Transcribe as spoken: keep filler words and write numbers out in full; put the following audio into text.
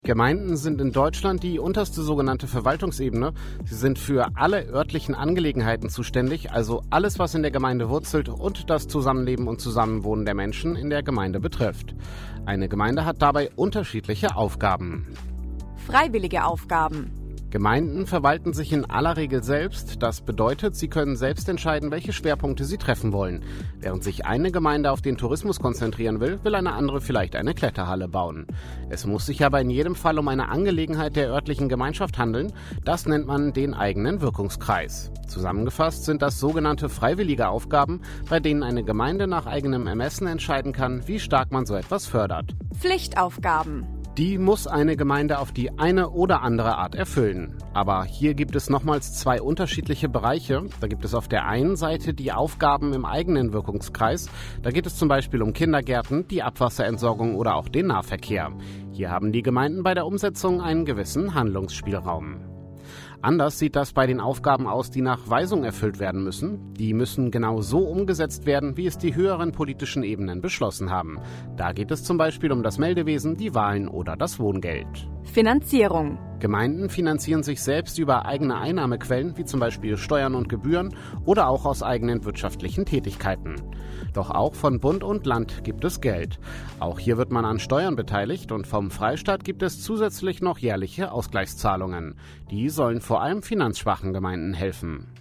Gemeinden sind in Deutschland die unterste sogenannte Verwaltungsebene. Sie sind für alle örtlichen Angelegenheiten zuständig, also alles, was in der Gemeinde wurzelt und das Zusammenleben und Zusammenwohnen der Menschen in der Gemeinde betrifft. Eine Gemeinde hat dabei unterschiedliche Aufgaben. Freiwillige Aufgaben. Gemeinden verwalten sich in aller Regel selbst. Das bedeutet, sie können selbst entscheiden, welche Schwerpunkte sie treffen wollen. Während sich eine Gemeinde auf den Tourismus konzentrieren will, will eine andere vielleicht eine Kletterhalle bauen. Es muss sich aber in jedem Fall um eine Angelegenheit der örtlichen Gemeinschaft handeln. Das nennt man den eigenen Wirkungskreis. Zusammengefasst sind das sogenannte freiwillige Aufgaben, bei denen eine Gemeinde nach eigenem Ermessen entscheiden kann, wie stark man so etwas fördert. Pflichtaufgaben. Die muss eine Gemeinde auf die eine oder andere Art erfüllen. Aber hier gibt es nochmals zwei unterschiedliche Bereiche. Da gibt es auf der einen Seite die Aufgaben im eigenen Wirkungskreis. Da geht es zum Beispiel um Kindergärten, die Abwasserentsorgung oder auch den Nahverkehr. Hier haben die Gemeinden bei der Umsetzung einen gewissen Handlungsspielraum. Anders sieht das bei den Aufgaben aus, die nach Weisung erfüllt werden müssen. Die müssen genau so umgesetzt werden, wie es die höheren politischen Ebenen beschlossen haben. Da geht es zum Beispiel um das Meldewesen, die Wahlen oder das Wohngeld. Finanzierung. Gemeinden finanzieren sich selbst über eigene Einnahmequellen, wie zum Beispiel Steuern und Gebühren oder auch aus eigenen wirtschaftlichen Tätigkeiten. Doch auch von Bund und Land gibt es Geld. Auch hier wird man an Steuern beteiligt und vom Freistaat gibt es zusätzlich noch jährliche Ausgleichszahlungen. Die sollen vor allem finanzschwachen Gemeinden helfen.